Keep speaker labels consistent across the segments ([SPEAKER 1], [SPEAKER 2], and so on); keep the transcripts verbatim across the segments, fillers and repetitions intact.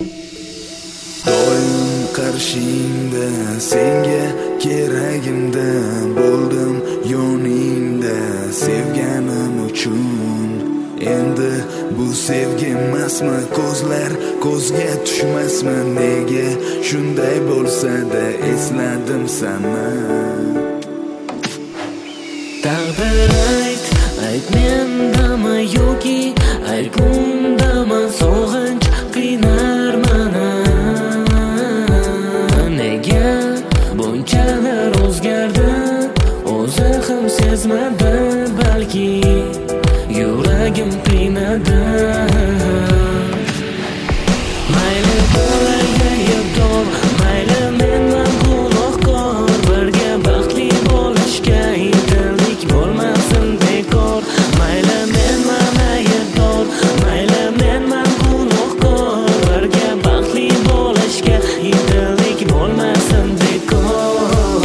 [SPEAKER 1] Doim qarshingda, senga keragimda bo'ldim, yoningda sevganim uchun. Endi bu sevgi emasmi, ko'zlar ko'zga tushmasmi? Nega shunday bo'lsa-da esladim seni.
[SPEAKER 2] Taqdir ayt, ayt mendami yoki aybimdami sog'inch qiynar meni. Nega bunchalar o'zgardi, o'zi ham sezmadi, balki yuragim qiynadi. Mayli bo'lay aybdor, mayli menman gunohkor, birga baxtli bo'lishga intildik, bo'lmasin bekor. Mayli menman aybdor, mayli menman gunohkor, birga baxtli bo'lishga intildik, bo'lmasin bekor.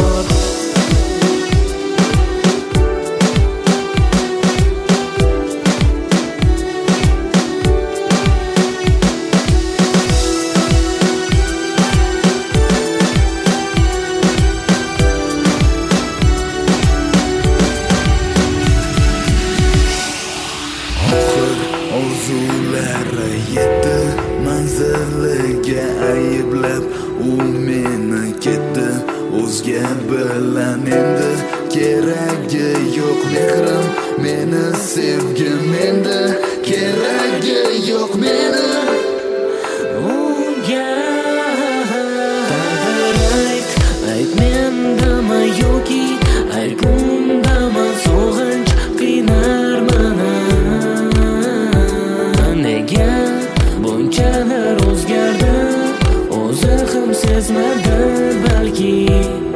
[SPEAKER 1] Orzulari yetdi manziliga, ayblab u meni ketdi o'zga bilan. Endi keragi yo'q mehrim, meni sevgim, endi keragi yo'q meni unga.
[SPEAKER 2] Taqdir ayt, ayt mendami yoki aybimdami sog'inch qiynar meni. Nega bunchalar o'zgardi, o'zi ham sezmadi, balki